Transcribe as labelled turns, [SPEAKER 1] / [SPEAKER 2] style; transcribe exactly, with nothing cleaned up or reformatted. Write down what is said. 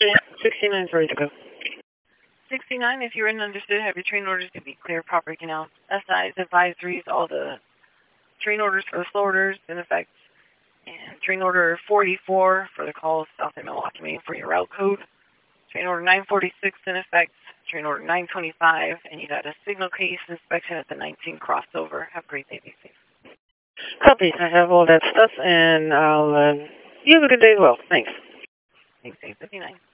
[SPEAKER 1] sixty-nine is ready to go.
[SPEAKER 2] sixty-nine, if you're in understood, have your train orders to be clear, property canal. S Is, advisories, all the train orders for the slow orders in effect. And train order forty-four for the calls south of Milwaukee, Maine for your route code. Train order nine forty-six in effect. Train order nine twenty-five, and you got a signal case inspection at the nineteen crossover. Have a great day, be safe.
[SPEAKER 1] Copy. I have all that stuff, and I'll, uh, you have a good day as well. Thanks.
[SPEAKER 2] Thanks, eight fifty-nine.